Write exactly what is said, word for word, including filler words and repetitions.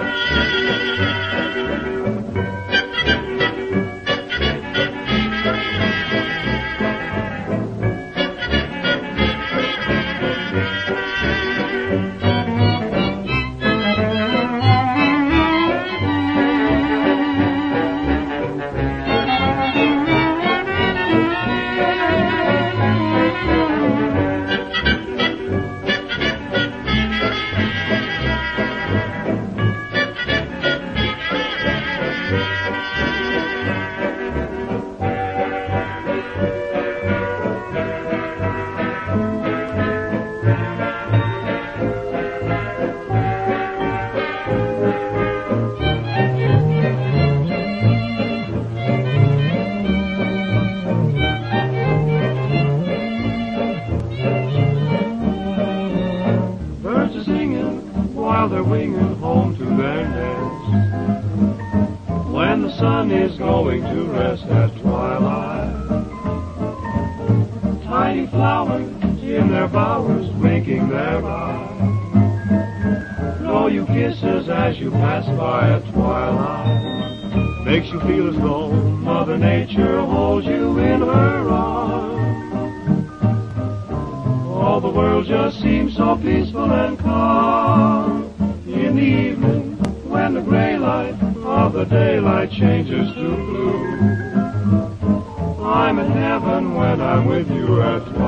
While they're winging home to their nest, when the sun is going to rest at twilight, tiny flowers in their bowers winking their eye, blow you kisses as you pass by at twilight, makes you feel as though Mother Nature holds you in her arms. All the world just seems so peaceful and calm. In the evening, when the gray light of the daylight changes to blue, I'm in heaven when I'm with you at